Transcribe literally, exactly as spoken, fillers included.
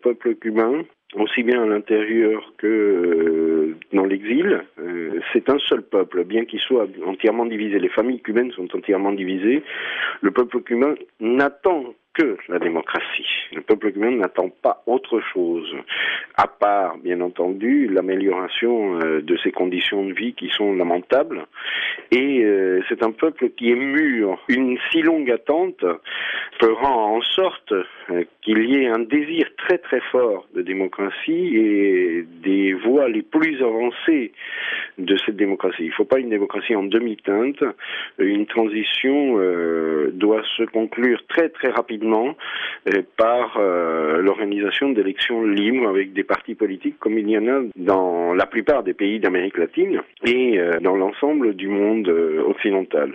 peuple cubain, aussi bien à l'intérieur que euh, dans l'exil. Euh, c'est un seul peuple, bien qu'il soit entièrement divisé. Les familles cubaines sont entièrement divisées. Le peuple cubain n'attend que la démocratie. Le peuple cubain n'attend pas autre chose, à part, bien entendu, l'amélioration euh, de ses conditions de vie qui sont lamentables. Et euh, c'est un peuple qui est mûr. Une si longue attente fera en sorte euh, qu'il y ait un désir très très fort de démocratie et des voies les plus avancées de cette démocratie. Il ne faut pas une démocratie en demi-teinte. Une transition euh, doit se conclure très très rapidement euh, par euh, l'organisation d'élections libres avec des partis politiques comme il y en a dans la plupart des pays d'Amérique latine et euh, dans l'ensemble du monde euh, occidental.